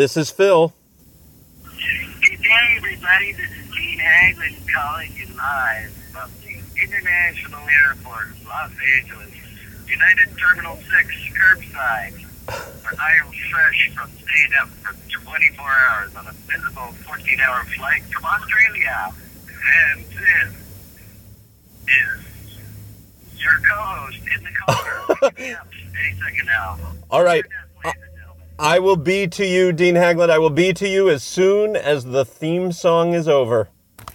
This is Phil. Good day, everybody. This is Dean Haglund calling you live from the International Airport of Los Angeles, United Terminal 6 curbside, where I am fresh from staying up for 24 hours on a miserable 14-hour flight from Australia. And this is your co-host in the car. Picking me up any second now. All right. I will be to you, Dean Haglund. I will be to you as soon as the theme song is over.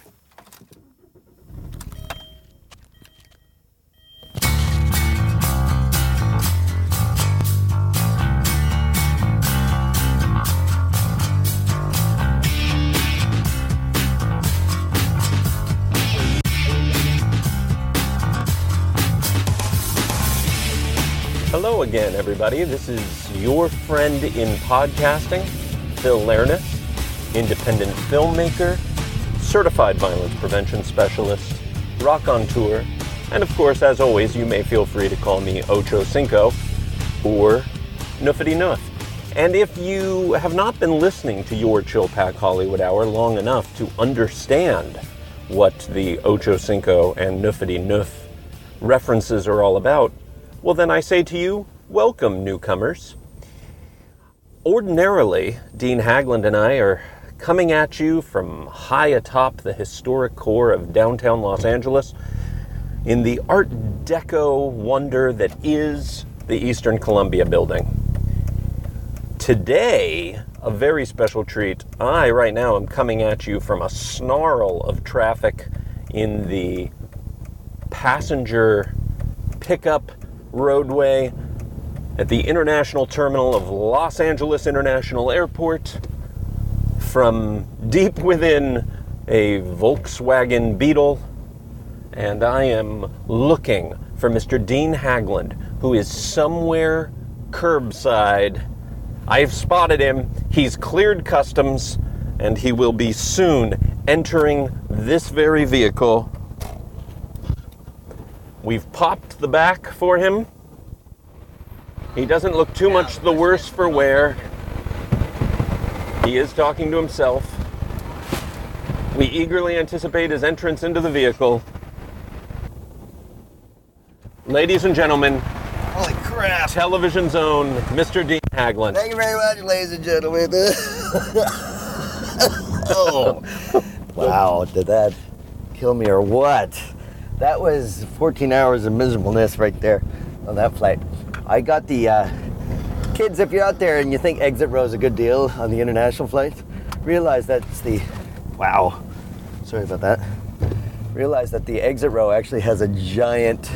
Hello again, everybody. This is your friend in podcasting, Phil Lernis, independent filmmaker, certified violence prevention specialist, rock on tour, and of course, as always, you may feel free to call me Ocho Cinco or Nuffity Nuff. And if you have not been listening to your Chill Pack Hollywood Hour long enough to understand what the Ocho Cinco and Nuffity Nuff references are all about, well, then I say to you, welcome, newcomers. Ordinarily, Dean Haglund and I are coming at you from high atop the historic core of downtown Los Angeles in the Art Deco wonder that is the Eastern Columbia Building. Today, a very special treat. I, right now, am coming at you from a snarl of traffic in the passenger pickup roadway at the International Terminal of Los Angeles International Airport from deep within a Volkswagen Beetle, and I am looking for Mr. Dean Haglund, who is somewhere curbside. I've spotted him. He's cleared customs, and he will be soon entering this very vehicle. We've popped the back for him. He doesn't look too much the worse for wear. He is talking to himself. We eagerly anticipate his entrance into the vehicle. Ladies and gentlemen, holy crap! Television's own Mr. Dean Haglund. Thank you very much, ladies and gentlemen. Oh, wow! Did that kill me or what? That was 14 hours of miserableness right there on that flight. I got the kids, if you're out there and you think exit row is a good deal on the international flights, realize that's the, wow, sorry about that. Realize that the exit row actually has a giant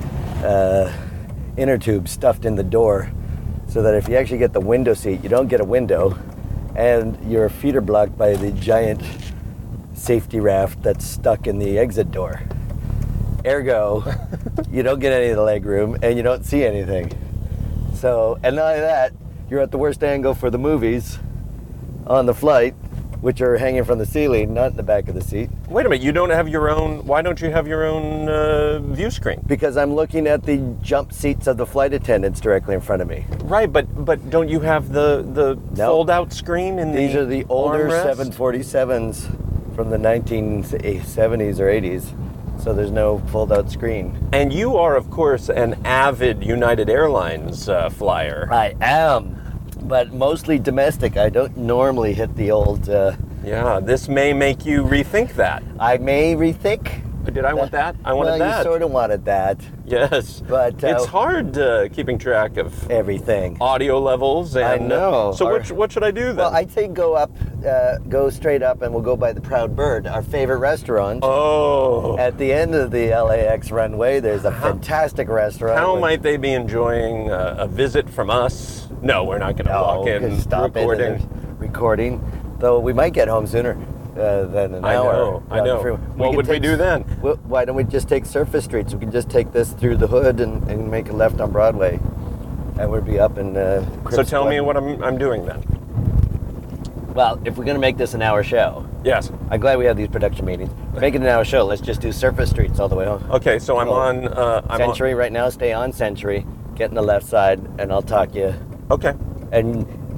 inner tube stuffed in the door so that if you actually get the window seat, you don't get a window and your feet are blocked by the giant safety raft that's stuck in the exit door. Ergo, you don't get any of the leg room and you don't see anything. So, and not only that, you're at the worst angle for the movies on the flight, which are hanging from the ceiling, not in the back of the seat. Wait a minute, you don't have your own, why don't you have your own view screen? Because I'm looking at the jump seats of the flight attendants directly in front of me. Right, but don't you have the Nope. fold-out screen in These the are the older armrest? 747s from the 1970s or 80s. So there's no fold-out screen. And you are, of course, an avid United Airlines flyer. I am, but mostly domestic. I don't normally hit the old... Yeah, this may make you rethink that. I may rethink. Did I want that? I wanted that. You sort of wanted that. Yes. But it's hard keeping track of everything. Audio levels. And, I know. So what should I do then? Well, I'd say go straight up, and we'll go by the Proud Bird, our favorite restaurant. Oh. At the end of the LAX runway, there's a fantastic restaurant. How might they be enjoying a visit from us? No, we're not going to walk in recording. Though we might get home sooner than an hour. I know. What would we do then? Why don't we just take surface streets? We can just take this through the hood and make a left on Broadway, and we'd be up in. So tell me what I'm doing then. Well, if we're going to make this an hour show. Yes. I'm glad we have these production meetings. Make it an hour show. Let's just do surface streets all the way home. Okay, so I'm on... Century right now. Stay on Century. Get in the left side, and I'll talk you. Okay. And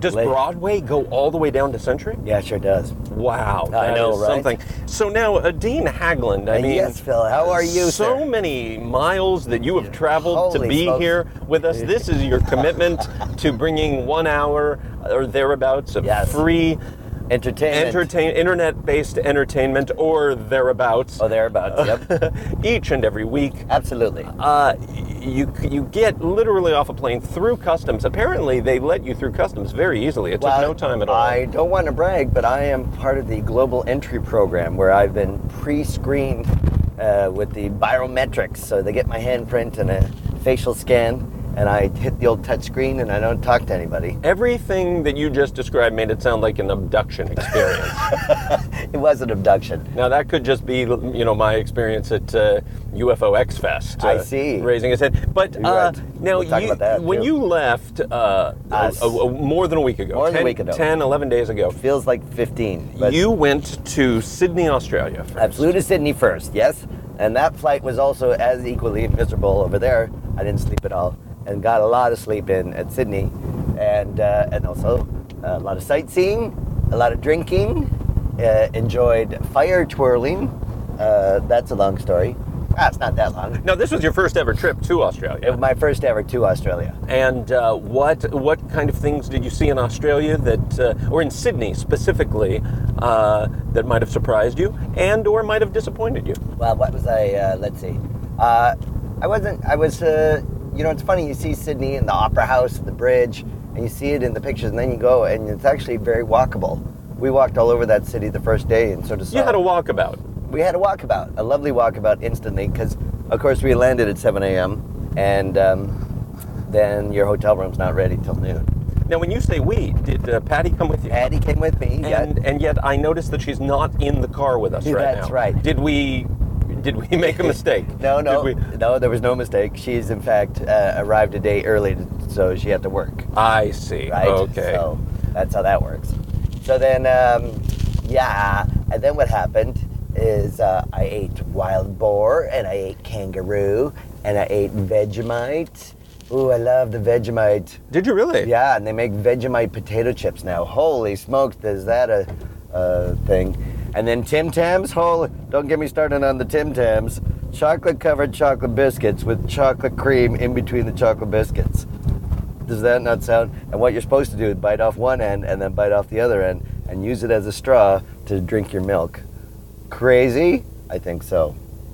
Does Late. Broadway go all the way down to Century? Yeah, sure does. Wow, I that know, is right? something. So now, Dean Hagland, I mean, yes, Phil. How are you, so sir? many miles that you have traveled to Holy be smokes. here with us. This is your commitment to bringing 1 hour or thereabouts of Yes. free Entertainment. internet-based entertainment or thereabouts Oh, thereabouts. Yep. each and every week. Absolutely. You get literally off a plane through customs. Apparently, they let you through customs very easily. It took no time at all. I don't want to brag, but I am part of the global entry program where I've been pre-screened with the biometrics. So they get my handprint and a facial scan, and I hit the old touch screen, and I don't talk to anybody. Everything that you just described made it sound like an abduction experience. It was an abduction. Now that could just be, my experience at UFO X Fest. I see. Raising his head. But You're right. now, We'll talk about that, when too. you left more than a week ago, More than a week ago. 10, 11 days ago, Feels like 15. But you went to Sydney, Australia first. I flew to Sydney first, yes. And that flight was also as equally miserable over there. I didn't sleep at all and got a lot of sleep in at Sydney. And also a lot of sightseeing, a lot of drinking, enjoyed fire twirling. That's a long story. It's not that long. Now, this was your first ever trip to Australia. It was my first ever to Australia. And what kind of things did you see in Australia that, or in Sydney specifically, that might have surprised you and or might have disappointed you? Well, what was I? Let's see. I was, it's funny, you see Sydney in the Opera House, the bridge, and you see it in the pictures, and then you go, and it's actually very walkable. We walked all over that city the first day and sort of saw. You had a walkabout. We had a walkabout, a lovely walkabout instantly, because, of course, we landed at 7 a.m., and then your hotel room's not ready till noon. Now, when you say we, did Patty come with you? Patty came with me, And yet I noticed that she's not in the car with us right now. That's right. Did we make a mistake? No, Did no, there was no mistake. She's, in fact, arrived a day early, so she had to work. I see. Right? Okay. So that's how that works. So then, and then what happened is I ate wild boar, and I ate kangaroo, and I ate Vegemite. Ooh, I love the Vegemite. Did you really? Yeah, and they make Vegemite potato chips now. Holy smokes, is that a thing? And then Tim Tams. Don't get me started on the Tim Tams. Chocolate-covered chocolate biscuits with chocolate cream in between the chocolate biscuits. Does that not sound? And what you're supposed to do is bite off one end and then bite off the other end and use it as a straw to drink your milk. Crazy? I think so.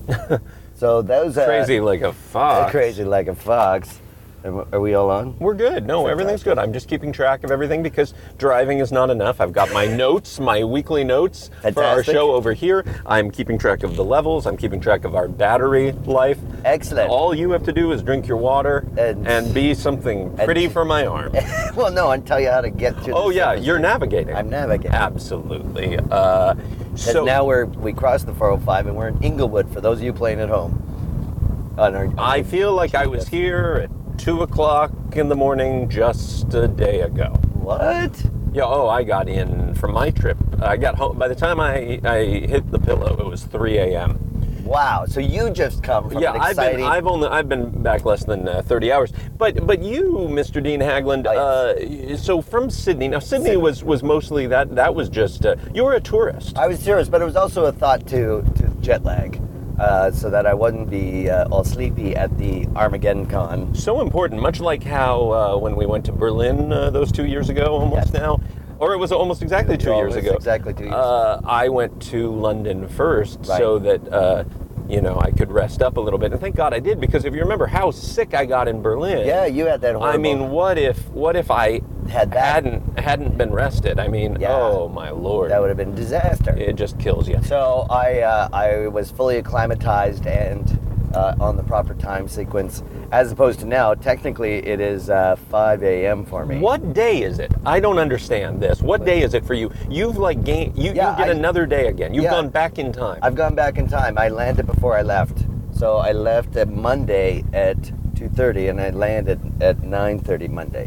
So those Crazy like a fox. Crazy like a fox. Are we all on? We're good. No, everything's good. I'm just keeping track of everything because driving is not enough. I've got my notes, my weekly notes for our Fantastic. show over here. I'm keeping track of the levels. I'm keeping track of our battery life. Excellent. All you have to do is drink your water and be something pretty for my arm. Well, no, I'll tell you how to get to. Oh yeah, you're navigating. I'm navigating. Absolutely. So now we crossed the 405 and we're in Inglewood. For those of you playing at home. I feel like I was here at 2 o'clock in the morning just a day ago. What? Yeah, I got in from my trip. I got home. By the time I hit the pillow, it was 3 a.m. Wow. So you just come from Yeah, an exciting... I've been back less than 30 hours. But you, Mr. Dean Hagland, so from Sydney. Now Sydney was mostly that was just you were a tourist. I was serious, but it was also a thought to jet lag. So that I wouldn't be all sleepy at the Armageddon Con. So important, much like how when we went to Berlin those 2 years ago, almost now, or it was almost exactly 2 years ago. Exactly 2 years. I went to London first so that I could rest up a little bit, and thank God I did, because if you remember how sick I got in Berlin. Yeah, you had that horrible... I mean, what if I hadn't been rested? I mean, oh my Lord, that would have been a disaster. It just kills you. So I was fully acclimatized and on the proper time sequence, as opposed to now. Technically, it is 5 a.m. for me. What day is it? I don't understand this. What day is it for you? You've you get another day again. You've gone back in time. I've gone back in time. I landed before I left. So I left at Monday at 2:30 and I landed at 9:30 Monday.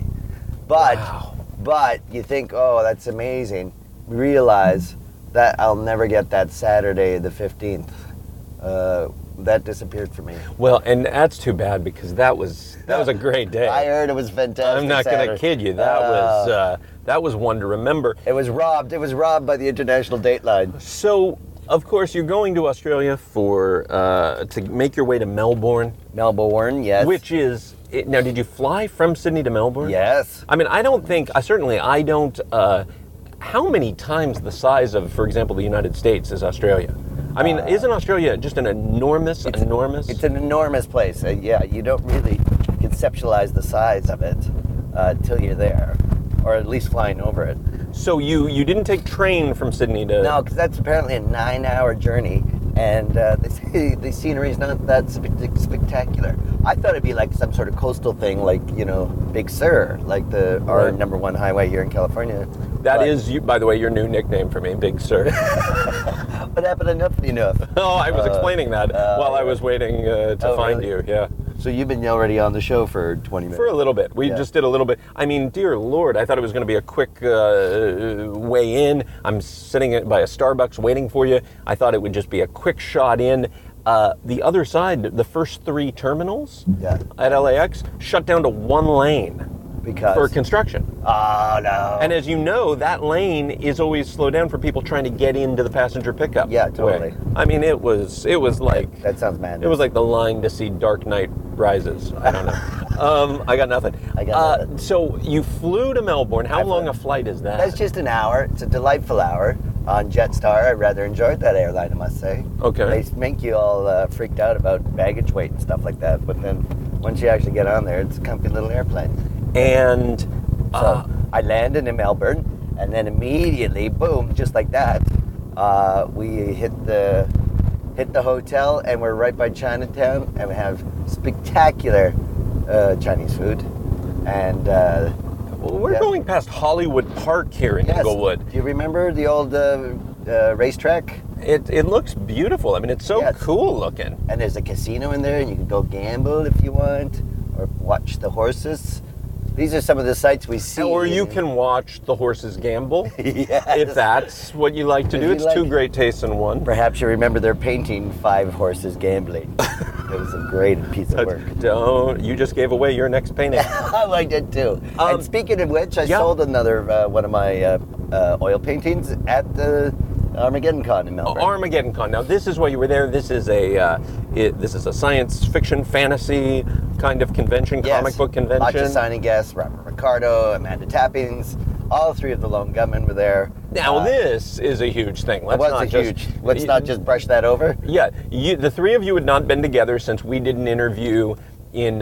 But you think, oh, that's amazing. Realize that I'll never get that Saturday the 15th that disappeared for me. Well, and that's too bad because that was a great day. I heard it was fantastic. I'm not going to Saturday. kid you. That was one to remember. It was robbed. It was robbed by the international dateline. So, of course, you're going to Australia for to make your way to Melbourne, Melbourne, yes. which is now. Did you fly from Sydney to Melbourne? Yes. I mean, I don't think. I don't. How many times the size of, for example, the United States is Australia? I mean, isn't Australia just an enormous? It's an enormous place. Yeah, you don't really conceptualize the size of it till you're there, or at least flying over it. So you didn't take train from Sydney to... No, because that's apparently a 9-hour journey, and the scenery is not that spectacular. I thought it'd be like some sort of coastal thing, like, you know, Big Sur, like our number one highway here in California. That is, by the way, your new nickname for me, Big Sur. What happened to enough? Oh, I was explaining that while I was waiting to find really? you. Yeah. So you've been already on the show for 20 minutes? For a little bit. We just did a little bit. I mean, dear Lord, I thought it was going to be a quick way in. I'm sitting by a Starbucks waiting for you. I thought it would just be a quick shot in. The other side, the first 3 terminals at LAX, shut down to 1 lane. Because? For construction. Oh, no. And as you know, that lane is always slowed down for people trying to get into the passenger pickup. Yeah, totally. way. I mean, it was like... That sounds madness. It was like the line to see Dark Knight Rises. I don't know. I got nothing. nothing. So you flew to Melbourne. How long a flight is that? That's just an hour. It's a delightful hour on Jetstar. I rather enjoyed that airline, I must say. Okay. They make you all freaked out about baggage weight and stuff like that, but then once you actually get on there, it's a comfy little airplane. And so I landed in Melbourne, and then immediately, boom, just like that, we hit the hotel, and we're right by Chinatown, and we have spectacular Chinese food, and we're going past Hollywood Park here in Inglewood. Do you remember the old racetrack? It looks beautiful. I mean, it's so cool looking. And there's a casino in there, and you can go gamble if you want, or watch the horses. These are some of the sights we see. Or you can watch the horses gamble, yes. if that's what you like to do. It's 2 great tastes in one. Perhaps you remember their painting 5 horses gambling. It was a great piece of work. You just gave away your next painting. I did too. And speaking of which, I sold another one of my oil paintings at the Armageddon Con in Melbourne. Armageddon Con. Now, this is why you were there. This is a science fiction, fantasy kind of convention, comic book convention. Lots of signing guests: Robert Ricardo, Amanda Tappings. All 3 of the Lone Gunmen were there. Now, this is a huge thing. Let's not just brush that over. Yeah, the 3 of you had not been together since we did an interview in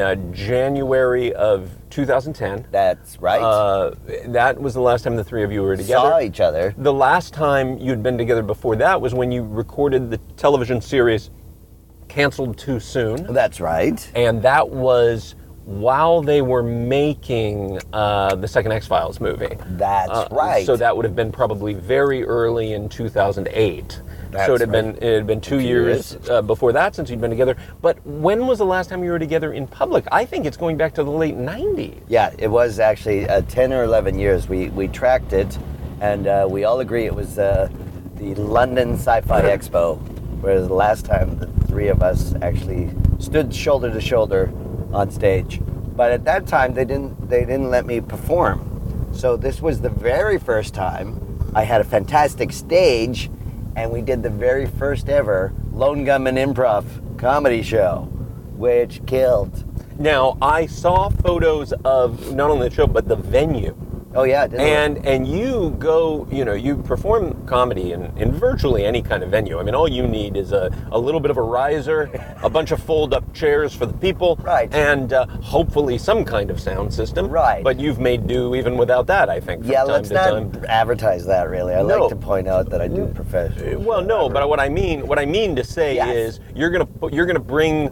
January of 2010. That's right. That was the last time the 3 of you were together. Saw each other. The last time you'd been together before that was when you recorded the television series Canceled Too Soon. That's right. And that was while they were making the second X-Files movie. That's right. So that would have been probably very early in 2008. That's so it right. had been 2 years before that since you'd been together. But when was the last time you were together in public? I think it's going back to the late 90s. Yeah, it was actually 10 or 11 years. We tracked it, and we all agree it was the London Sci-Fi Expo, where the last time the 3 of us actually stood shoulder to shoulder on stage. But at that time, they didn't let me perform. So this was the very first time I had a fantastic stage, and we did the very first ever Lone Gunmen Improv comedy show, which killed. Now, I saw photos of not only the show, but the venue. Oh yeah, and you go, you perform comedy in virtually any kind of venue. I mean, all you need is a little bit of a riser, a bunch of fold-up chairs for the people, right, and hopefully some kind of sound system. Right. But you've made do even without that, I think. Yeah, let's not advertise that. Really, I like to point out that I do professional. Well, no, but what I mean to say is you're gonna bring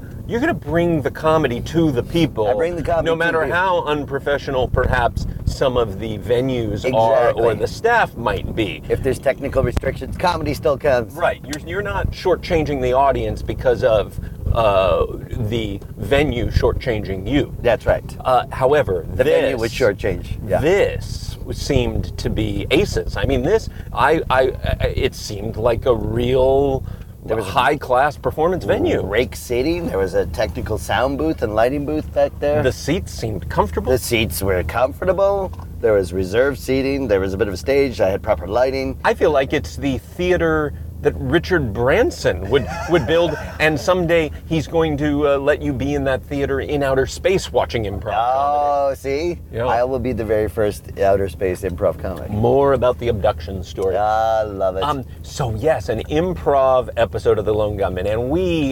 the comedy to the people. I bring the comedy no matter to the how unprofessional perhaps some of the venues are or the staff might be. If there's technical restrictions, comedy still counts. Right. You're not shortchanging the audience because of the venue shortchanging you. That's right. However, the venue would shortchange. Yeah. This seemed to be aces. I mean, it seemed like a real There was a high-class performance venue. rake seating. There was a technical sound booth and lighting booth back there. The seats seemed comfortable. The seats were comfortable. There was reserved seating. There was a bit of a stage. I had proper lighting. I feel like it's the theater that Richard Branson would build, and someday he's going to let you be in that theater in outer space watching improv comedy. Oh, see? Yeah. I will be the very first outer space improv comedy. More about the abduction story. I love it. So yes, an improv episode of The Lone Gunman, and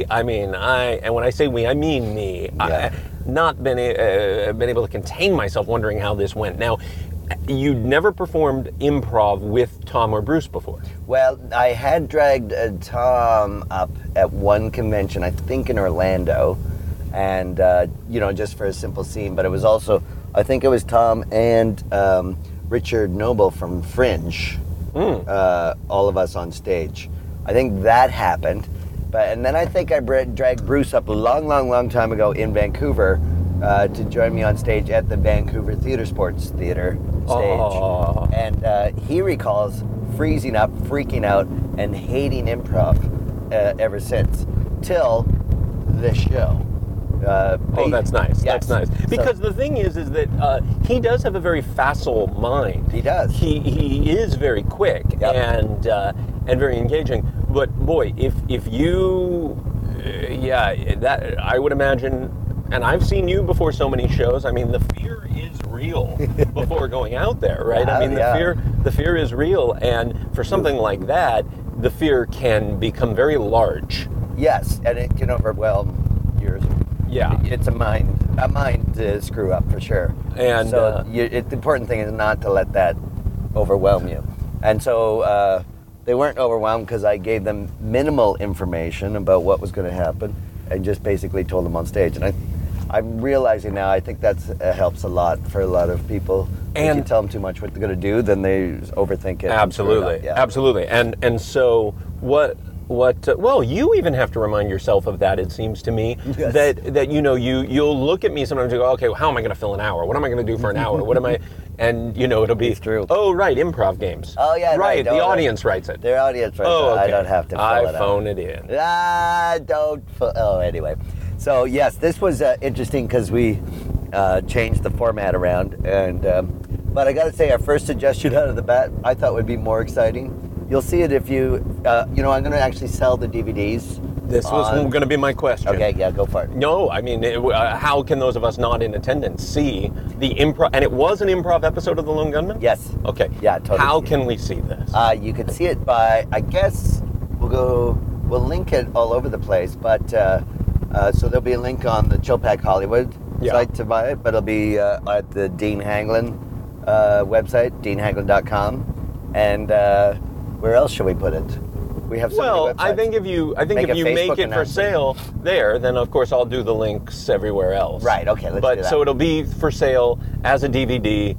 and when I say we, I mean me. Yeah. I've not been able to contain myself wondering how this went. Now, you'd never performed improv with Tom or Bruce before. Well, I had dragged Tom up at one convention, I think in Orlando, and, just for a simple scene, but it was also, I think it was Tom and Richard Noble from Fringe, all of us on stage. I think that happened, and then I think I dragged Bruce up a long time ago in Vancouver to join me on stage at the Vancouver Theatre Sports Theatre stage. Aww. And he recalls freezing up, freaking out, and hating improv ever since, till this show. That's nice. Yes. That's nice. Because the thing is that he does have a very facile mind. He does. He is very quick Yep. and very engaging. But boy, if you, that I would imagine. And I've seen you before so many shows. I mean, the fear is real before going out there, right? The fear is real, and for something like that, the fear can become very large. Yes, and it can overwhelm yours. Yeah. It's a mind screw up for sure. And so the important thing is not to let that overwhelm you. And so they weren't overwhelmed because I gave them minimal information about what was going to happen, and just basically told them on stage. And I'm realizing now, I think that helps a lot for a lot of people. If you tell them too much what they're going to do, then they overthink it. Absolutely, absolutely. And so well, you even have to remind yourself of that. It seems to me Yes. that you'll look at me sometimes and go, okay, well, how am I going to fill an hour? What am I going to do for an hour? What am I? And it'll be It's true. Oh, right, improv games. Oh, yeah, right. The audience writes it. Their audience writes Oh, it. okay. I don't have to fill it out. I phone it in. Anyway. So, yes, this was interesting because we changed the format around. But I got to say, our first suggestion out of the bat, I thought would be more exciting. You'll see it if you, I'm going to actually sell the DVDs. This was going to be my question. Okay, yeah, go for it. No, I mean, how can those of us not in attendance see the improv? And it was an improv episode of The Lone Gunman? Yes. Okay. Yeah, totally. How can we see this? You can see it by, I guess, we'll link it all over the place, but so there'll be a link on the Chilpack Hollywood site to buy it, but it'll be at the Dean Hanglin website, deanhanglin.com, and where else should we put it? We have so many websites. I think if you make it for sale there, then of course I'll do the links everywhere else. Right. Okay. Let's do that. So it'll be for sale as a DVD.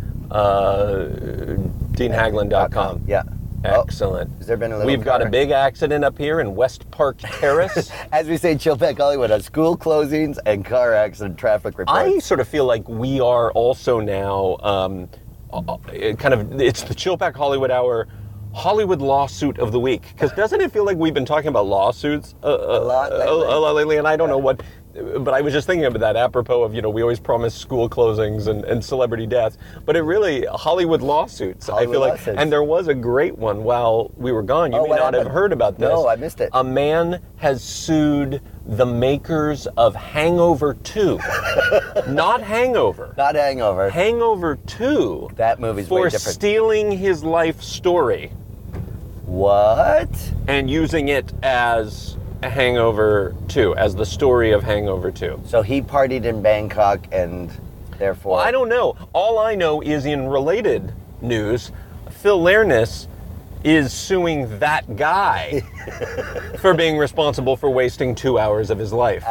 DeanHaglin.com. Yeah. Excellent. Has there been a little We've got a big accident up here in West Park Terrace. As we say, Chilpack Hollywood on school closings and car accident traffic reports. I sort of feel like we are also now it's the Chilpack Hollywood Hour Hollywood lawsuit of the week. Because doesn't it feel like we've been talking about lawsuits a lot lately? And I don't know what, but I was just thinking about that apropos of, we always promise school closings and celebrity deaths. But it really, Hollywood lawsuits, I feel like. Lawsuits. And there was a great one while we were gone. You may not have heard about this. No, I missed it. A man has sued the makers of Hangover 2. Not Hangover. Not Hangover. Hangover 2. That movie's way for different. stealing his life story What? and using it as Hangover 2, as the story of Hangover 2. So he partied in Bangkok and therefore... Well, I don't know. All I know is in related news, Phil Lairness is suing that guy for being responsible for wasting 2 hours of his life.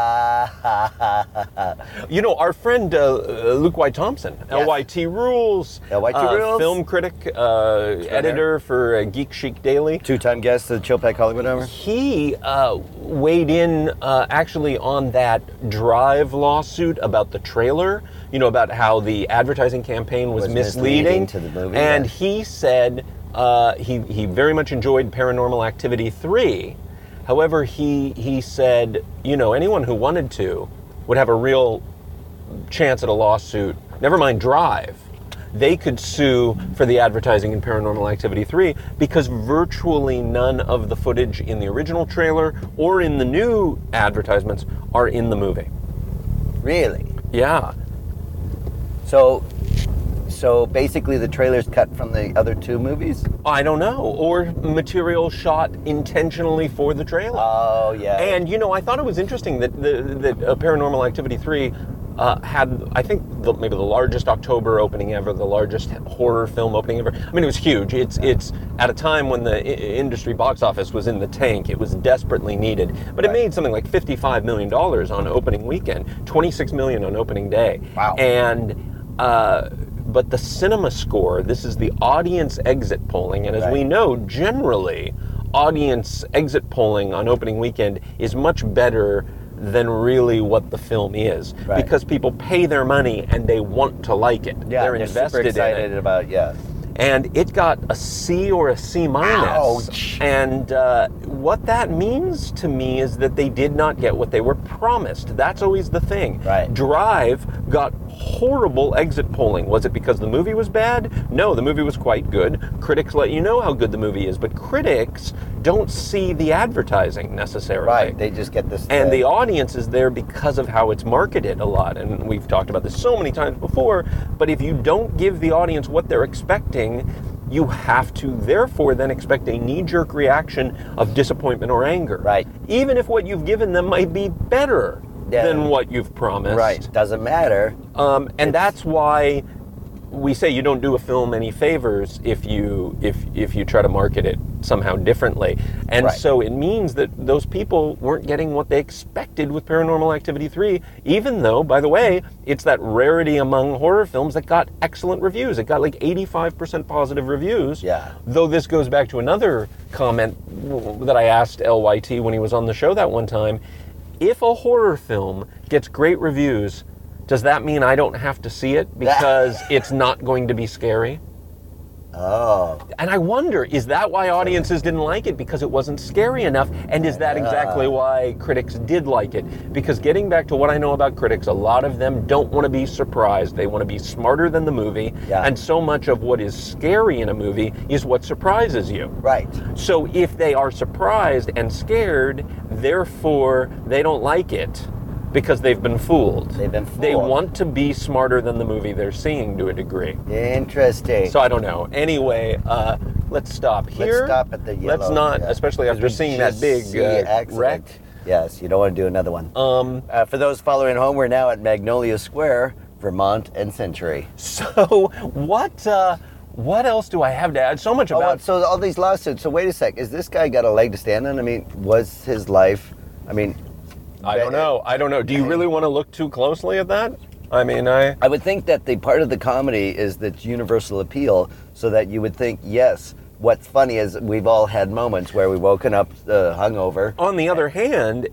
Our friend Luke Y. Thompson, Yes. LYT Rules, LYT Rules. film critic, editor for Geek Chic Daily. Two-time guest of the Chilpack Hollywood Hour. He weighed in actually on that Drive lawsuit about the trailer, about how the advertising campaign was misleading to the movie. and yeah. he said he very much enjoyed Paranormal Activity 3. However, he said, anyone who wanted to would have a real chance at a lawsuit. Never mind Drive. They could sue for the advertising in Paranormal Activity 3 because virtually none of the footage in the original trailer or in the new advertisements are in the movie. Really? Yeah. So basically the trailer's cut from the other two movies? I don't know. Or material shot intentionally for the trailer. Oh, yeah. And, I thought it was interesting that Paranormal Activity 3 had, I think, maybe the largest October opening ever, the largest horror film opening ever. I mean, it was huge. It's at a time when the industry box office was in the tank. It was desperately needed. But it made something like $55 million on opening weekend, $26 million on opening day. Wow. And but the cinema score, this is the audience exit polling, and as we know, generally, audience exit polling on opening weekend is much better than really what the film is, because people pay their money and they want to like it. Yeah, they're invested super excited in it. about And it got a C or a C minus. Ouch. And what that means to me is that they did not get what they were promised. That's always the thing. Right. Drive got horrible exit polling. Was it because the movie was bad? No, the movie was quite good. Critics let you know how good the movie is, but critics don't see the advertising necessarily. Right, they just get this. And the audience is there because of how it's marketed a lot. And we've talked about this so many times before, but if you don't give the audience what they're expecting, you have to therefore then expect a knee-jerk reaction of disappointment or anger. Right. Even if what you've given them might be better than what you've promised. Right, doesn't matter. And that's why we say you don't do a film any favors if you try to market it somehow differently. And so it means that those people weren't getting what they expected with Paranormal Activity 3, even though, by the way, it's that rarity among horror films that got excellent reviews. It got like 85% positive reviews. Yeah. Though this goes back to another comment that I asked LYT when he was on the show that one time. If a horror film gets great reviews, does that mean I don't have to see it because it's not going to be scary? Oh. And I wonder, is that why audiences didn't like it? Because it wasn't scary enough? And is that exactly why critics did like it? Because getting back to what I know about critics, a lot of them don't want to be surprised. They want to be smarter than the movie. Yeah. And so much of what is scary in a movie is what surprises you. Right. So if they are surprised and scared, therefore they don't like it. Because they've been fooled. They've been fooled. They want to be smarter than the movie they're seeing to a degree. Interesting. So I don't know. Anyway, let's stop here. Let's stop at the yellow. Let's not, especially after seeing that big wreck. Yes, you don't want to do another one. For those following home, we're now at Magnolia Square, Vermont and Century. So what else do I have to add? So much about... So all these lawsuits. So wait a sec. Is this guy got a leg to stand on? I mean, was his life... I don't know. Do you really want to look too closely at that? I mean, I would think that the part of the comedy is that universal appeal, so that you would think, yes, what's funny is we've all had moments where we've woken up hungover. On the other hand,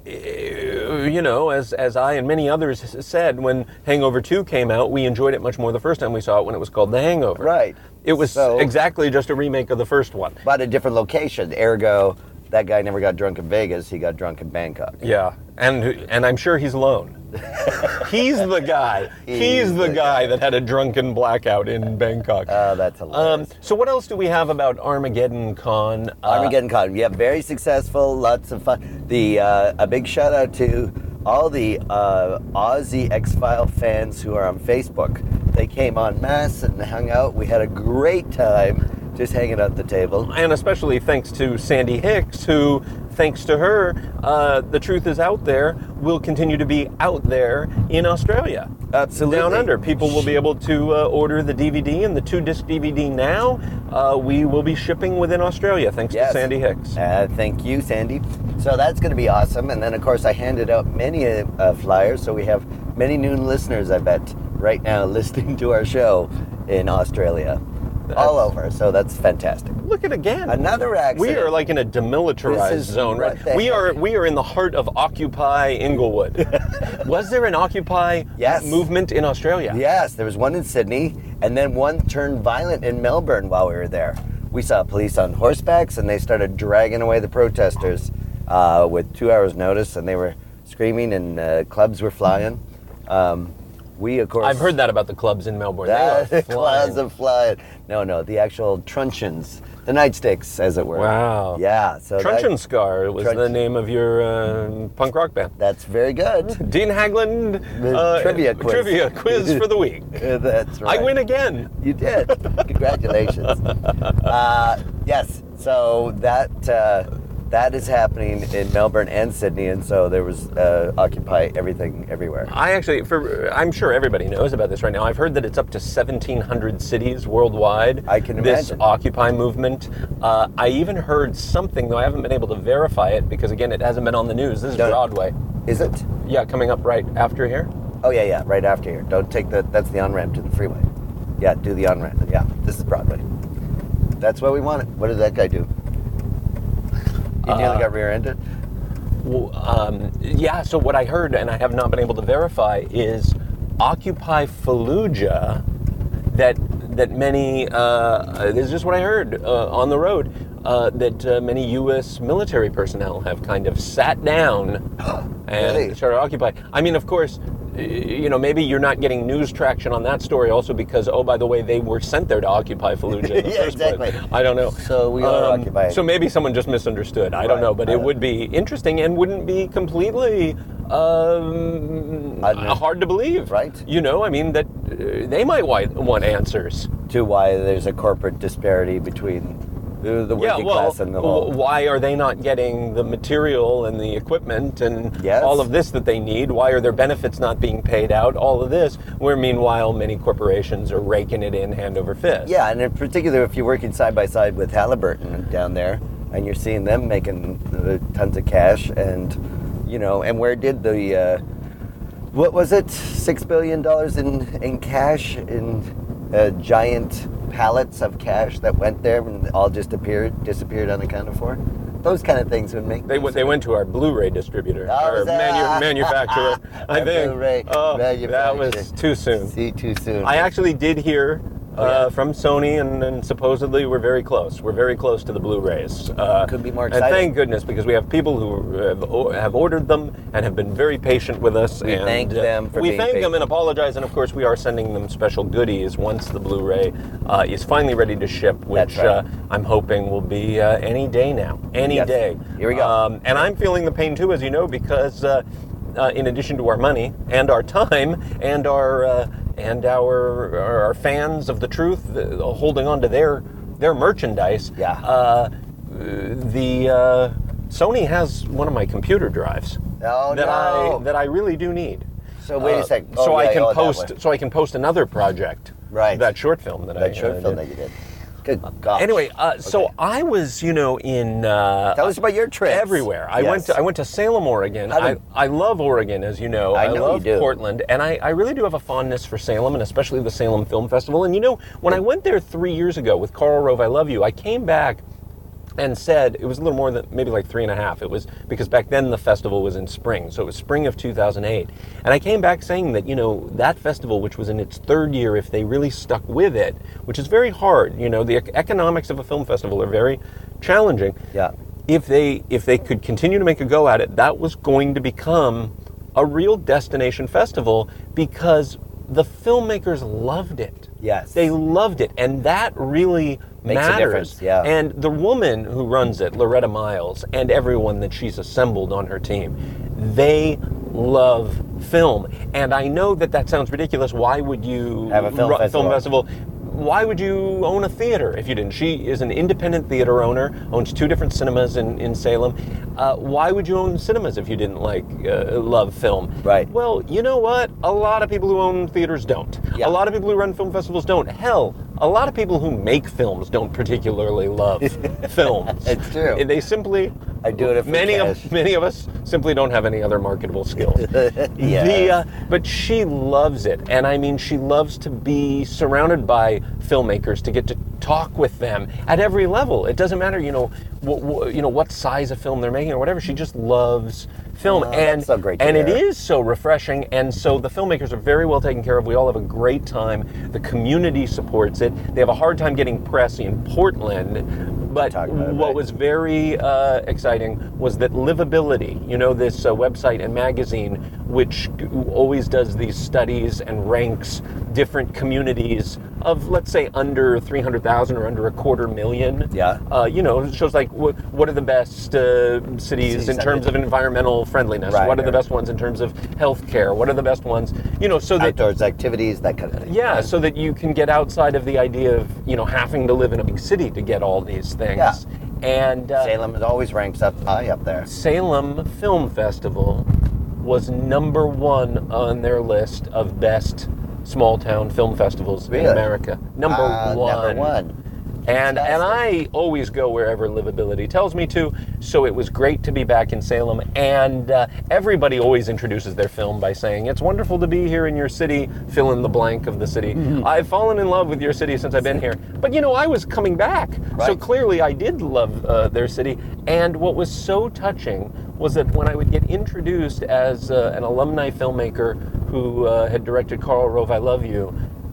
as I and many others said, when Hangover 2 came out, we enjoyed it much more the first time we saw it when it was called The Hangover. Right. It was exactly just a remake of the first one. But a different location. Ergo, that guy never got drunk in Vegas, he got drunk in Bangkok. Yeah, and I'm sure he's alone. He's the guy. He's the guy that had a drunken blackout in Bangkok. Oh, that's hilarious. So what else do we have about Armageddon Con? Armageddon Con, yeah, very successful, lots of fun. A big shout out to all the Aussie X-File fans who are on Facebook. They came en masse and hung out. We had a great time just hanging at the table. And especially thanks to Sandy Hicks, who, thanks to her, The Truth Is Out There will continue to be out there in Australia. Absolutely. Down under. People will be able to order the DVD and the 2-disc DVD now. We will be shipping within Australia, thanks to Sandy Hicks. Thank you, Sandy. So that's going to be awesome. And then, of course, I handed out many flyers, so we have many new listeners, I bet, right now listening to our show in Australia. All over, so that's fantastic. Look at again. Another accident. We are like in a demilitarized zone, right? We are in the heart of Occupy Inglewood. Was there an Occupy movement in Australia? Yes, there was one in Sydney, and then one turned violent in Melbourne while we were there. We saw police on horsebacks, and they started dragging away the protesters. with 2 hours notice, and they were screaming, and clubs were flying. We, of course... I've heard that about the clubs in Melbourne. They are The flying. clubs are flying. No, the actual truncheons, the nightsticks, as it were. Wow. Yeah. So Truncheon Scar was the Truncheon. name of your punk rock band. that's very good. Dean Hagland The trivia quiz. Trivia quiz for the week. That's right. I win again. You did. Congratulations. Yes. So that is happening in Melbourne and Sydney, and so there was Occupy Everything Everywhere. I'm sure everybody knows about this right now. I've heard that it's up to 1,700 cities worldwide. I can this imagine. Occupy movement. I even heard something, though I haven't been able to verify it because, again, it hasn't been on the news. This is Don't- Broadway. Is it? Yeah, coming up right after here. Oh yeah, right after here. Don't take that's the on-ramp to the freeway. Yeah, do the on-ramp. Yeah, this is Broadway. That's what we wanted. What did that guy do? He nearly got rear-ended. Well, yeah, so what I heard, and I have not been able to verify, is Occupy Fallujah, that many, this is just what I heard on the road, that many U.S. military personnel have kind of sat down and Really? started Occupy. I mean, of course, maybe you're not getting news traction on that story also because, oh, by the way, they were sent there to occupy Fallujah in the Yeah, first place. exactly. I don't know. So we are occupying. So maybe someone just misunderstood. I don't Right. know, but it would be interesting and wouldn't be completely hard to believe. Right. I mean, that they might want answers. To why there's a corporate disparity between the working class and the whole. why are they not getting the material and the equipment and Yes. all of this that they need? Why are their benefits not being paid out? All of this, where meanwhile many corporations are raking it in hand over fist. Yeah, and in particular, if you're working side by side with Halliburton down there, and you're seeing them making tons of cash, and and where did the what was it, $6 billion in cash in giant pallets of cash that went there and all just disappeared unaccounted for? Those kind of things would make They went to our Blu-ray distributor, Oh, our was that- manufacturer. I Our think. Blu-ray Oh, that manufacturer. was too soon. See, too soon. I actually did hear yeah. from Sony, and supposedly we're very close. We're very close to the Blu-rays. Could be more And exciting. thank goodness, because we have people who have ordered them and have been very patient with us. We and thank them for we being thank them patient. and apologize. And of course, we are sending them special goodies once the Blu-ray is finally ready to ship, which That's right. I'm hoping will be any day now. Any Yes. day. Here we go. And I'm feeling the pain too, as you know, because in addition to our money and our time and our fans of the truth holding on to their merchandise, Yeah. the Sony has one of my computer drives Oh, that no. I really do need. So wait a second. So Oh, I yeah, can that post way. so I can post another project. Right. That short film that I That short film did. that you did. Good gosh. Anyway, so Okay. I was, in Tell us about your trips. everywhere. I Yes. went to Salem, Oregon. How did- I love Oregon, as you know. I know you love do. Portland, and I really do have a fondness for Salem, and especially the Salem Film Festival. And when I went there 3 years ago with Karl Rove, I Love You, I came back and said, it was a little more than, maybe like 3.5. It was because back then the festival was in spring, so it was spring of 2008. And I came back saying that, that festival, which was in its third year, if they really stuck with it, which is very hard, the economics of a film festival are very challenging. Yeah. If they could continue to make a go at it, that was going to become a real destination festival because the filmmakers loved it. Yes. They loved it, and that really Makes a matters. difference, yeah. And the woman who runs it, Loretta Miles, and everyone that she's assembled on her team, they love film. And I know that sounds ridiculous. Why would you Have a film festival? Why would you own a theater if you didn't? She is an independent theater owner, owns 2 different cinemas in Salem. Why would you own cinemas if you didn't love film? Right. Well, you know what? A lot of people who own theaters don't. Yeah. A lot of people who run film festivals don't. Hell, a lot of people who make films don't particularly love films. It's true. They simply... I do it for cash. Many of us simply don't have any other marketable skills. Yeah. But she loves it, and I mean, she loves to be surrounded by filmmakers, to get to talk with them at every level. It doesn't matter, what size of film they're making or whatever. She just loves film, Oh, and that's so great to and it hear. is so refreshing. And so the filmmakers are very well taken care of. We all have a great time. The community supports it. They have a hard time getting press in Portland, But talk about it, what right. was very exciting was that Livability, this website and magazine, which always does these studies and ranks different communities of, let's say, under 300,000 or under 250,000. Yeah. It shows like what are the best cities in terms of environmental friendliness? Right, What are the right. best ones in terms of healthcare? What are the best ones? So that Outdoors activities, that kind of thing. yeah, so that you can get outside of the idea of having to live in a big city to get all these things. Yeah. And Salem always ranks up high up there. Salem Film Festival was number 1 on their list of best small town film festivals Really? in America. Number one. And I always go wherever Livability tells me to, so it was great to be back in Salem. And everybody always introduces their film by saying, it's wonderful to be here in your city, fill in the blank of the city. I've fallen in love with your city since I've been here. But I was coming back, so Right. clearly I did love their city. And what was so touching was that when I would get introduced as an alumni filmmaker who had directed Karl Rove, I Love You,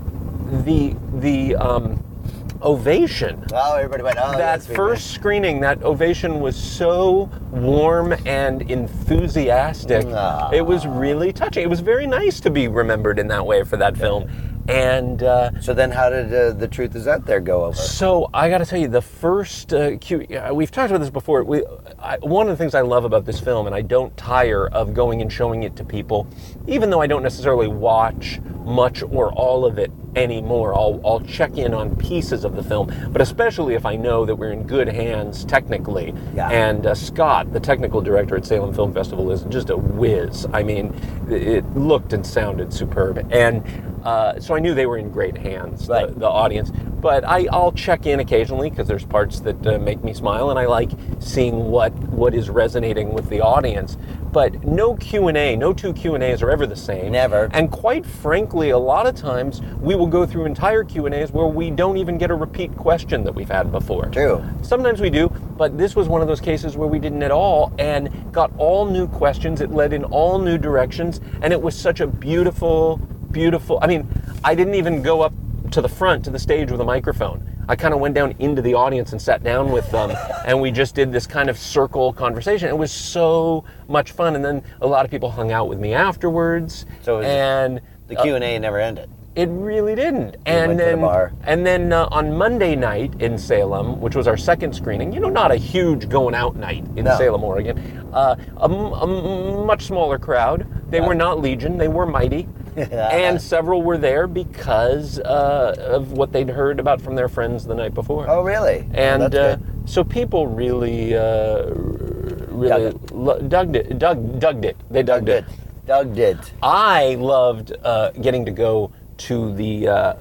the ovation. Oh, everybody went, oh, That yes, we first screening, that ovation was so warm and enthusiastic. Aw. It was really touching. It was very nice to be remembered in that way for that film. And went. So then how did The Truth Is Out There go over? so I got to tell you, the first we've talked about this before. One of the things I love about this film, and I don't tire of going and showing it to people, even though I don't necessarily watch much or all of it anymore. I'll check in on pieces of the film, but especially if I know that we're in good hands technically. Yeah. And Scott, the technical director at Salem Film Festival, is just a whiz. I mean, it looked and sounded superb, and so I knew they were in great hands, Right. the audience. But I'll check in occasionally because there's parts that make me smile, and I like seeing what is resonating with the audience. But no Q&A, no two Q&As are ever the same. Never. And quite frankly, a lot of times we will go through entire Q&As where we don't even get a repeat question that we've had before. True. Sometimes we do, but this was one of those cases where we didn't at all and got all new questions. It led in all new directions, and it was such a beautiful, I mean, I didn't even go up to the front, to the stage with a microphone. I kind of went down into the audience and sat down with them, and we just did this kind of circle conversation. It was so much fun, and then a lot of people hung out with me afterwards. So it was- and The Q&A never ended. it really didn't. went to the bar. And then on Monday night in Salem, which was our second screening, not a huge going out night in No. Salem, Oregon, a much smaller crowd. They were not Legion, they were Mighty. And several were there because of what they'd heard about from their friends the night before. Oh, really? And Well, that's good. so people really dug it. They dug it. Doug did. I loved getting to go to the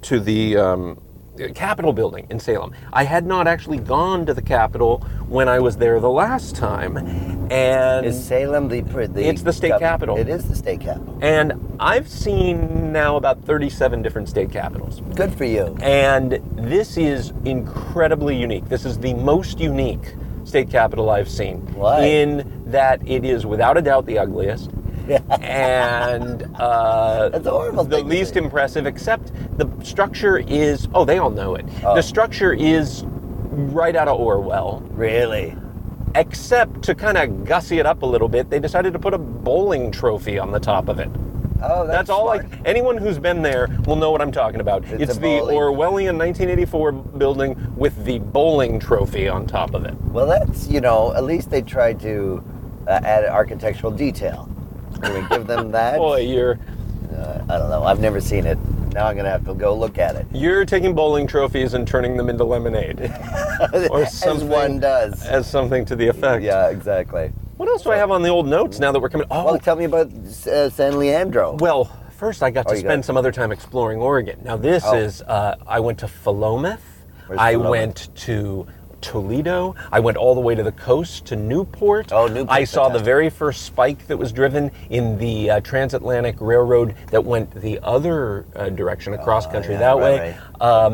Capitol building in Salem. I had not actually gone to the Capitol when I was there the last time, and Is Salem the It's the state capital. It is the state capital. and I've seen now about 37 different state capitals. Good for you. And this is incredibly unique. This is the most unique state capitol I've seen. Why? In that it is without a doubt the ugliest. And That's a horrible the thing to least say. impressive, except the structure is, they all know it. Oh. The structure is right out of Orwell. Really? Except to kind of gussy it up a little bit, they decided to put a bowling trophy on the top of it. Oh, That's all. smart. Like anyone who's been there will know what I'm talking about. It's It's a the bowling. Orwellian 1984 building with the bowling trophy on top of it. Well, that's, at least they tried to add architectural detail. Can we give them that? Boy, you're I don't know. I've never seen it. Now I'm going to have to go look at it. taking bowling trophies and turning them into lemonade, or something. As one does. As something to the effect. Yeah, exactly. What else do I have on the old notes now that we're coming? Well, tell me about San Leandro. Well, first I got to you spend got- some other time exploring Oregon. Now this Oh. is, I went to Philomath. Where's I Philomath? went to Toledo. I went all the way to the coast to Newport. Oh, Newport, I saw the fantastic. very first spike that was driven in the Transatlantic Railroad that went the other direction across country yeah, that right, way.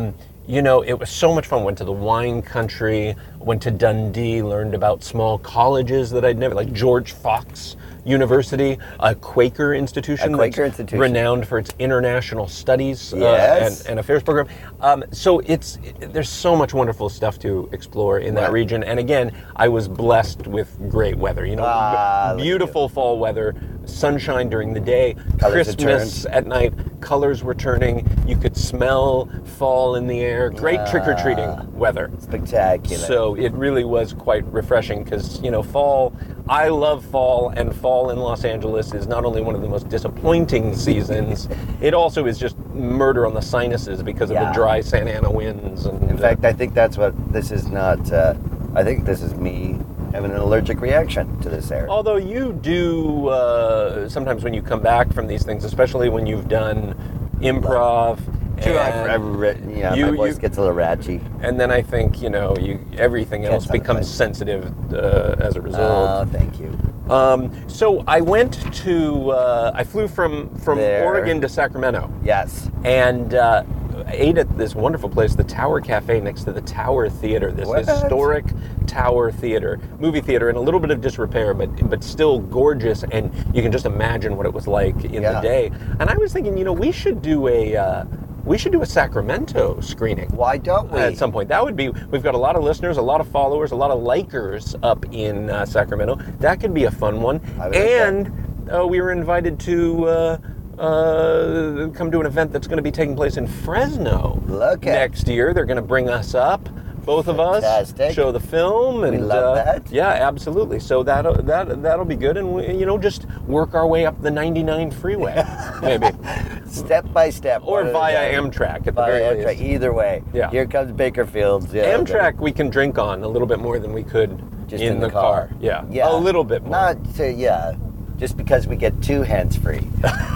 it was so much fun. Went to the wine country, went to Dundee, learned about small colleges that I'd never, like George Fox University, a Quaker institution. Renowned for its international studies and affairs program. So there's so much wonderful stuff to explore in that region. And again, I was blessed with great weather. Beautiful fall weather, sunshine during the day, Christmas at night, colors were turning. You could smell fall in the air. Great trick-or-treating weather. Spectacular. So it really was quite refreshing because, fall, I love fall, and fall in Los Angeles is not only one of the most disappointing seasons, it also is just murder on the sinuses because of the dry Santa Ana winds. And, in fact, I think that's what this is not. I think this is me having an allergic reaction to this air. Although you do, sometimes when you come back from these things, especially when you've done improv, my voice gets a little ratchy. And then I think, everything else becomes sensitive as a result. Oh, thank you. So I I flew from Oregon to Sacramento. Yes. And ate at this wonderful place, the Tower Cafe, next to the Tower Theater, this historic Tower Theater, movie theater, in a little bit of disrepair, but still gorgeous, and you can just imagine what it was like in the day. And I was thinking, we should do a Sacramento screening. Why don't we? At some point. We've got a lot of listeners, a lot of followers, a lot of likers up in Sacramento. That could be a fun one. And we were invited to come to an event that's going to be taking place in Fresno next year. They're going to bring us up, both of us, show the film, and we love that. Yeah, absolutely. So that'll be good, and we, just work our way up the 99 freeway, maybe step by step, or via Amtrak at the very least. Either way, here comes Bakerfields. Yeah, Amtrak we can drink on a little bit more than we could just in the car. Yeah, a little bit more. Just because we get two hands-free.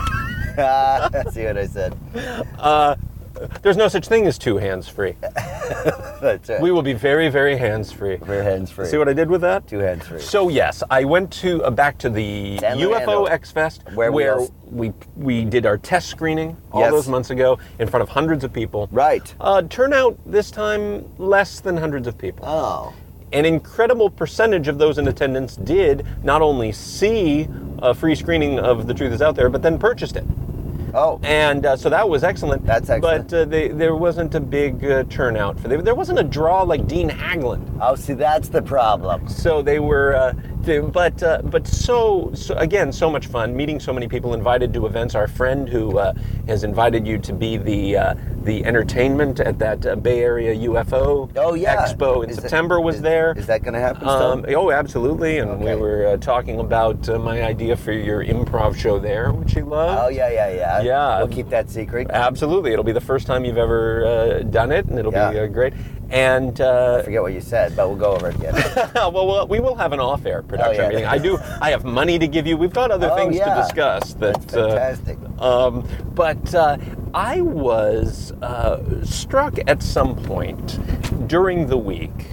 See what I said? There's no such thing as two hands-free. That's right. We will be very, very hands-free. We're hands-free. See what I did with that? Two hands-free. So yes, I went back to the UFO X-Fest where we did our test screening all those months ago in front of hundreds of people. Right. Turnout this time less than hundreds of people. Oh. An incredible percentage of those in attendance did not only see a free screening of The Truth Is Out There, but then purchased it. Oh. And so that was excellent. That's excellent. But there wasn't a big turnout. There wasn't a draw like Dean Haglund. Oh, see, that's the problem. So they were, but so again, so much fun, meeting so many people, invited to events. Our friend who has invited you to be the entertainment at that Bay Area UFO Expo in September was there. Is that going to happen still? Oh, absolutely. And we were talking about my idea for your improv show there, which he loved. Oh, yeah. Yeah. We'll keep that secret. Absolutely. It'll be the first time you've ever done it, and it'll be great. And I forget what you said, but we'll go over it again. well, we will have an off-air production meeting. I have money to give you. We've got other things to discuss. That's fantastic. But I was struck at some point during the week.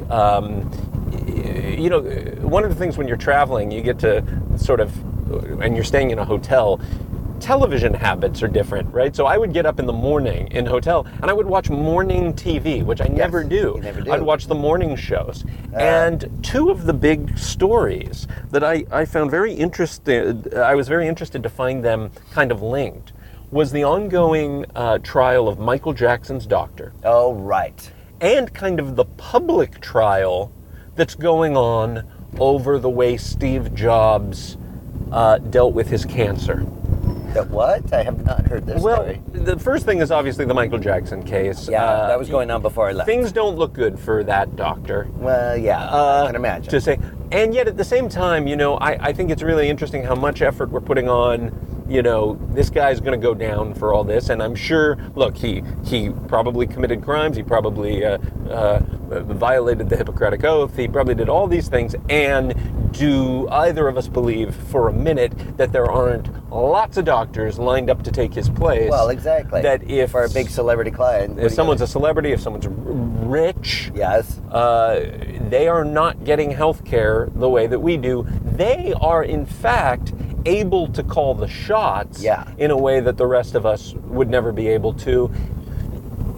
One of the things when you're traveling, you get to sort of, and you're staying in a hotel, television habits are different, right? So I would get up in the morning in hotel and I would watch morning TV, which I never do. You never do. I'd watch the morning shows. And two of the big stories that I found very interesting, I was very interested to find them kind of linked, was the ongoing trial of Michael Jackson's doctor. Oh, right. And kind of the public trial that's going on over the way Steve Jobs dealt with his cancer. What? I have not heard this story. Well, the first thing is obviously the Michael Jackson case. Yeah, that was going on before I left. Things don't look good for that doctor. Well, yeah, I can imagine. To say, and yet at the same time, I think it's really interesting how much effort we're putting on. This guy's going to go down for all this, and I'm sure. Look, he probably committed crimes. He probably violated the Hippocratic Oath. He probably did all these things. And do either of us believe for a minute that there aren't lots of doctors lined up to take his place? Well, exactly. That if for a big celebrity client, if someone's a celebrity, if someone's rich, yes, they are not getting health care the way that we do. They are, in fact, able to call the shots in a way that the rest of us would never be able to.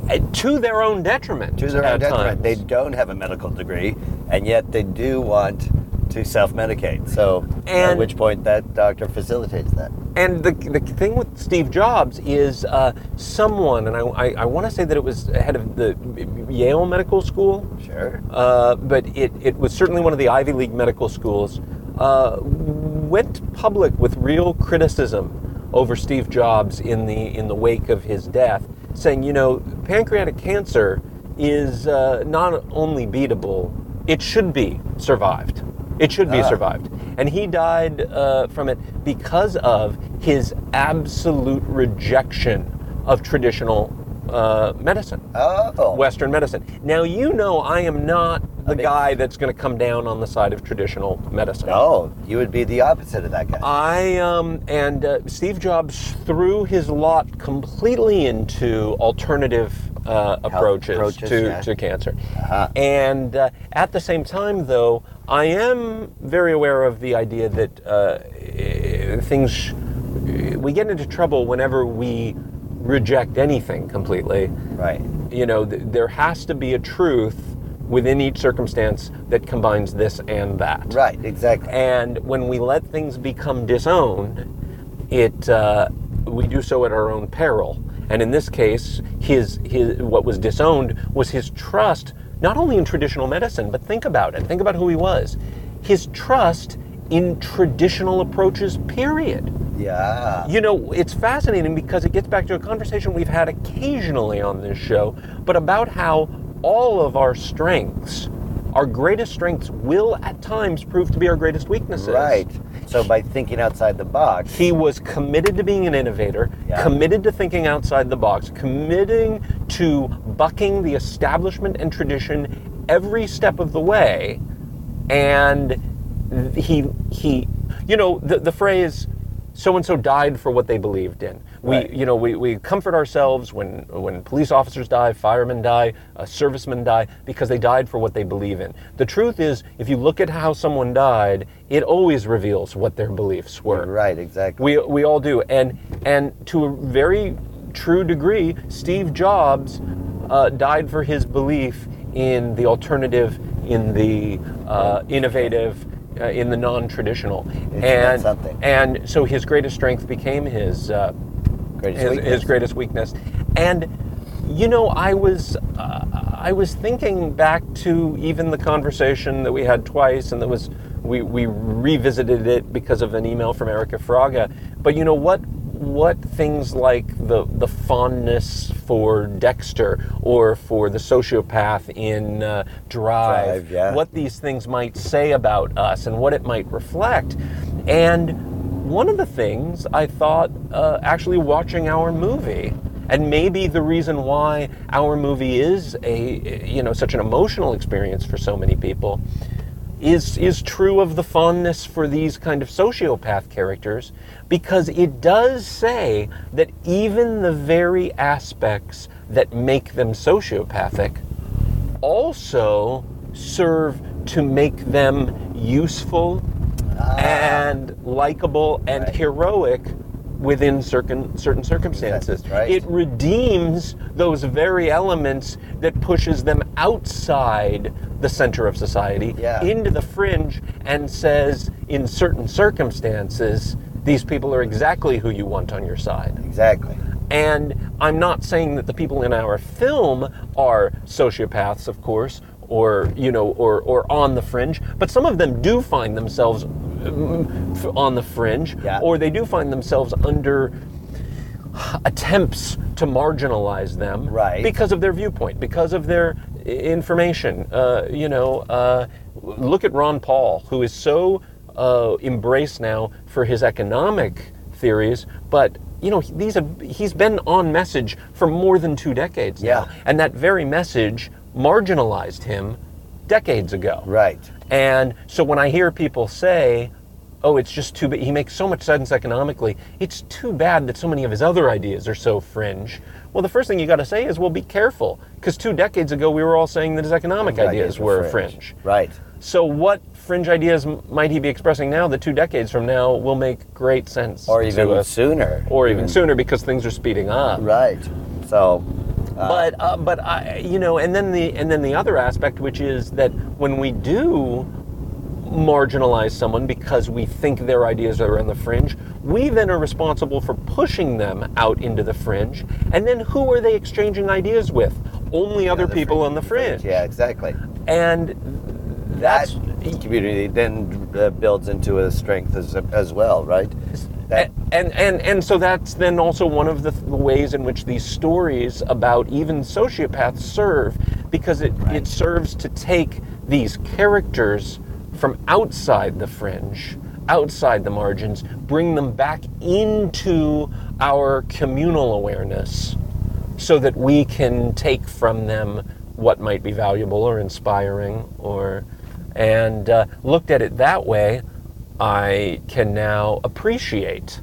to their own detriment. To their own at detriment. times. They don't have a medical degree, and yet they do want to self-medicate. So at And- which point that doctor facilitates that. And the thing with Steve Jobs is someone, and I want to say that it was head of the Yale Medical School, Sure. but it was certainly one of the Ivy League medical schools, went public with real criticism over Steve Jobs in the wake of his death, saying, pancreatic cancer is not only beatable, it should be survived. It should be survived. And he died from it because of his absolute rejection of traditional medicine, Oh. Western medicine. Now, I am not the guy that's going to come down on the side of traditional medicine. No, you would be the opposite of that guy. Steve Jobs threw his lot completely into alternative approaches to cancer. Uh-huh. And at the same time, though, I am very aware of the idea that we get into trouble whenever we reject anything completely. Right. There has to be a truth within each circumstance that combines this and that. Right, exactly. And when we let things become disowned, we do so at our own peril. And in this case, his what was disowned was his trust, not only in traditional medicine, but think about it. Think about who he was. His trust in traditional approaches, period. Yeah. It's fascinating because it gets back to a conversation we've had occasionally on this show, but about how all of our strengths, our greatest strengths, will at times prove to be our greatest weaknesses. Right. So by thinking outside the box. He was committed to being an innovator, committed to thinking outside the box, committing to bucking the establishment and tradition every step of the way. And the phrase, so-and-so died for what they believed in. We comfort ourselves when police officers die, firemen die, servicemen die, because they died for what they believe in. The truth is, if you look at how someone died, it always reveals what their beliefs were. Right, exactly. We all do. And to a very true degree, Steve Jobs died for his belief in the alternative, in the innovative, in the non-traditional. It's something. And so his greatest strength became his greatest weakness. And I was thinking back to even the conversation that we had twice, and we revisited it because of an email from Erica Fraga. But what things like the fondness for Dexter or for the sociopath in Drive, what these things might say about us and what it might reflect. And one of the things I thought, actually watching our movie, and maybe the reason why our movie is such an emotional experience for so many people, is true of the fondness for these kind of sociopath characters, because it does say that even the very aspects that make them sociopathic also serve to make them useful and likable and heroic within certain circumstances. That's right. It redeems those very elements that pushes them outside the center of society into the fringe, and says, in certain circumstances, these people are exactly who you want on your side. Exactly. And I'm not saying that the people in our film are sociopaths, of course, or on the fringe, but some of them do find themselves on the fringe, or they do find themselves under attempts to marginalize them, because of their viewpoint, because of their information. Look at Ron Paul, who is so embraced now for his economic theories, but he's been on message for more than 2 decades now, and that very message marginalized him decades ago. Right. And so when I hear people say, oh, it's just too bad, he makes so much sense economically, it's too bad that so many of his other ideas are so fringe. Well, the first thing you got to say is, well, be careful, because 2 decades ago we were all saying that his economic ideas were fringe. Right. So what fringe ideas might he be expressing now that 2 decades from now will make great sense or even to us? sooner. Or even sooner, because things are speeding up. Right. So But and then the other aspect, which is that when we do marginalize someone because we think their ideas are on the fringe, we then are responsible for pushing them out into the fringe. And then who are they exchanging ideas with? Only other people on the fringe. Yeah, exactly. And That community then builds into a strength as well, right? And so that's then also one of the ways in which these stories about even sociopaths serve, because it serves to take these characters from outside the fringe, outside the margins, bring them back into our communal awareness so that we can take from them what might be valuable or inspiring, and looked at it that way, I can now appreciate,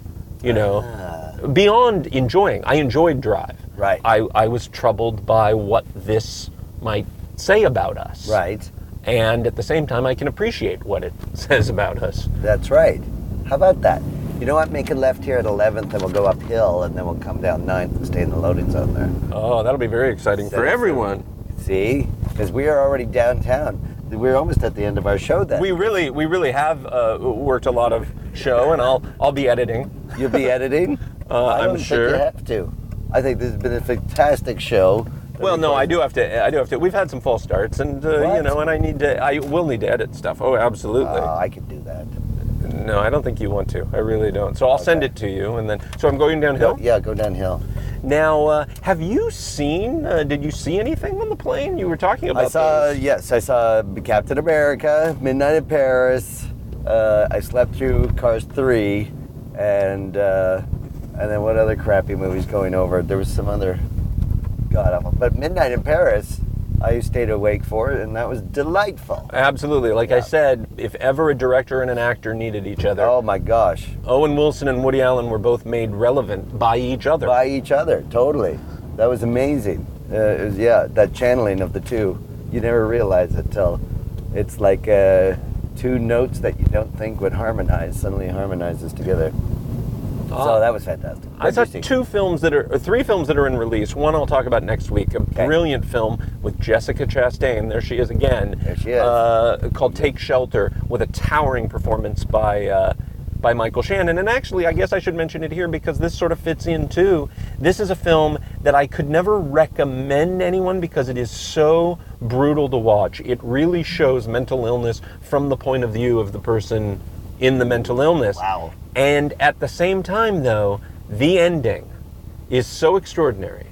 beyond enjoying. I enjoyed Drive. Right. I was troubled by what this might say about us. Right. And at the same time, I can appreciate what it says about us. That's right. How about that? You know what? Make a left here at 11th, and we'll go uphill, and then we'll come down 9th and stay in the loading zone there. Oh, that'll be very exciting for everyone. See? Because we are already downtown. We're almost at the end of our show then. We really have worked a lot of show, and I'll be editing. You'll be editing? I'm sure. I don't think you have to. I think this has been a fantastic show. Well, no, I do have to. We've had some false starts, and and I will need to edit stuff. Oh, absolutely. I could do that. No, I don't think you want to. I really don't. So I'll send it to you, and then. So I'm going downhill. Yeah, go downhill. Now, have you seen? Did you see anything on the plane? You were talking about. I saw Captain America, Midnight in Paris. I slept through Cars 3, and then what other crappy movies going over? There was some other god awful, but Midnight in Paris, I stayed awake for it, and that was delightful. Absolutely. Like I said, if ever a director and an actor needed each other. Oh my gosh. Owen Wilson and Woody Allen were both made relevant by each other. By each other, totally. That was amazing. That channeling of the two. You never realize it till it's like two notes that you don't think would harmonize suddenly harmonizes together. So that was fantastic. I saw three films that are in release. One I'll talk about next week. A brilliant film with Jessica Chastain. There she is again. There she is. Called Take Shelter, with a towering performance by Michael Shannon. And actually, I guess I should mention it here because this sort of fits in too. This is a film that I could never recommend anyone because it is so brutal to watch. It really shows mental illness from the point of view of the person in the mental illness. Wow. And at the same time, though, the ending is so extraordinary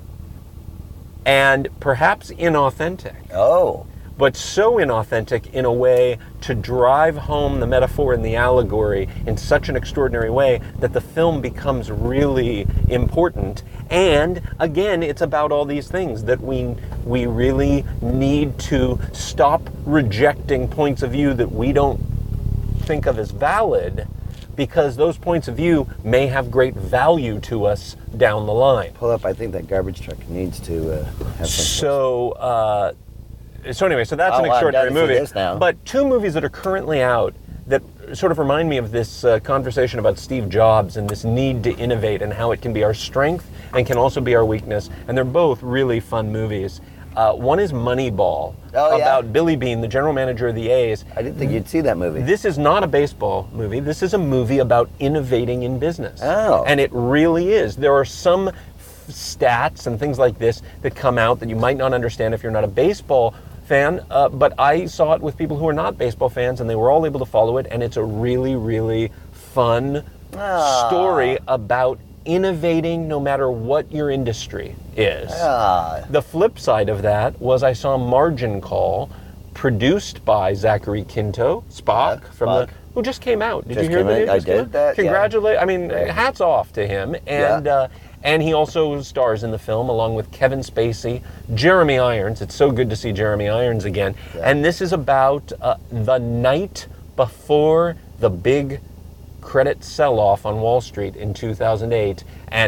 and perhaps inauthentic. Oh. But so inauthentic in a way to drive home the metaphor and the allegory in such an extraordinary way that the film becomes really important. And again, it's about all these things that we really need to stop rejecting points of view that we don't think of as valid, because those points of view may have great value to us down the line. Pull up, I think that garbage truck needs to have some... So anyway, so that's an extraordinary movie. Now. But two movies that are currently out that sort of remind me of this conversation about Steve Jobs and this need to innovate and how it can be our strength and can also be our weakness. And they're both really fun movies. One is Moneyball, about Billy Beane, the general manager of the A's. I didn't think you'd see that movie. This is not a baseball movie. This is a movie about innovating in business. Oh. And it really is. There are some stats and things like this that come out that you might not understand if you're not a baseball fan, but I saw it with people who are not baseball fans, and they were all able to follow it, and it's a really, really fun story about innovating no matter what your industry is. The flip side of that was I saw Margin Call, produced by Zachary Quinto, Spock, who just came out. Did you hear the news? I did that. Congratulations. I mean, hats off to him. And he also stars in the film along with Kevin Spacey, Jeremy Irons. It's so good to see Jeremy Irons again. Yeah. And this is about the night before the big credit sell-off on Wall Street in 2008 and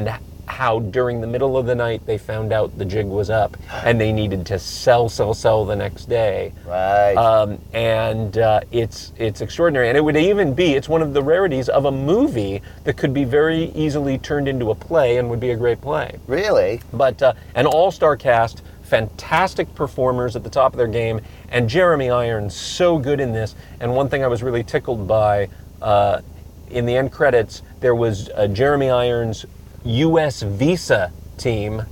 how during the middle of the night they found out the jig was up and they needed to sell the next day. Right. It's extraordinary. And it would even be, it's one of the rarities of a movie that could be very easily turned into a play and would be a great play. Really? But an all-star cast, fantastic performers at the top of their game, and Jeremy Irons so good in this. And one thing I was really tickled by, in the end credits, there was Jeremy Irons' U.S. visa team,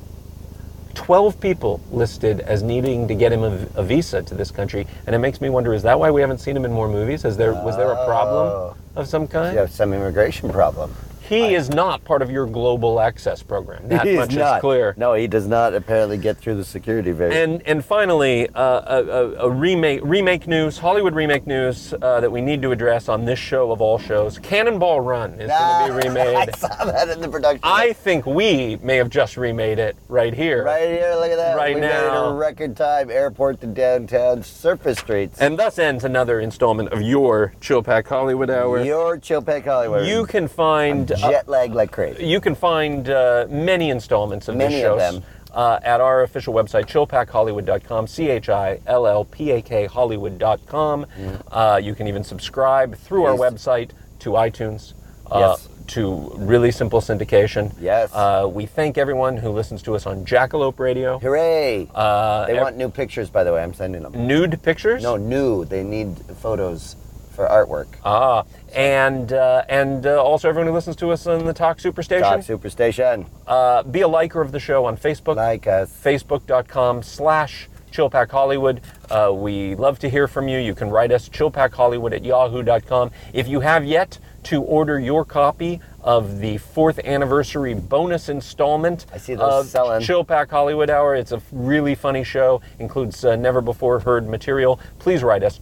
12 people listed as needing to get him a visa to this country, and it makes me wonder, is that why we haven't seen him in more movies? Was there a problem of some kind? You have some immigration problem. He is not part of your global access program. That much is clear. No, he does not apparently get through the security very. And finally, a remake news, Hollywood remake news that we need to address on this show of all shows. Cannonball Run is going to be remade. I saw that in the production. I think we may have just remade it right here. Right here, look at that. Right we now. made it a record time, airport to downtown, surface streets. And thus ends another installment of your Chilpack Hollywood Hour. Your Chilpack Hollywood. You can find jet lag like crazy. You can find many installments of this Many show of them. at our official website, chillpackhollywood.com, CHILLPAK Hollywood.com. You can even subscribe through our website to iTunes. Yes. To really simple syndication. Yes. We thank everyone who listens to us on Jackalope Radio. Hooray! They want new pictures, by the way. I'm sending them. Nude pictures? No, new. They need photos for artwork. And also everyone who listens to us on the Talk Superstation. Talk Superstation. Be a liker of the show on Facebook. Like us. Facebook.com/Chilpack Hollywood. We love to hear from you. You can write us, chillpackhollywood@yahoo.com. If you have yet to order your copy of the 4th anniversary bonus installment I see those of selling. Chilpack Hollywood Hour, it's a really funny show, includes never before heard material, please write us,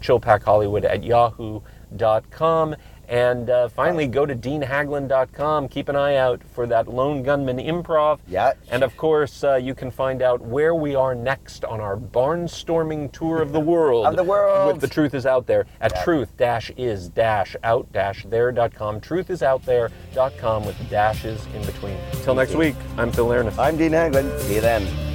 chillpackhollywood@yahoo.com. And finally, go to deanhaglund.com. Keep an eye out for that Lone Gunman improv. Yeah. And of course, you can find out where we are next on our barnstorming tour of the world. Of the world. With The Truth Is Out There at truth-is-out-there.com. Truthisouthere.com with dashes in between. Till next week, I'm Phil Lernis. I'm Dean Haglund. See you then.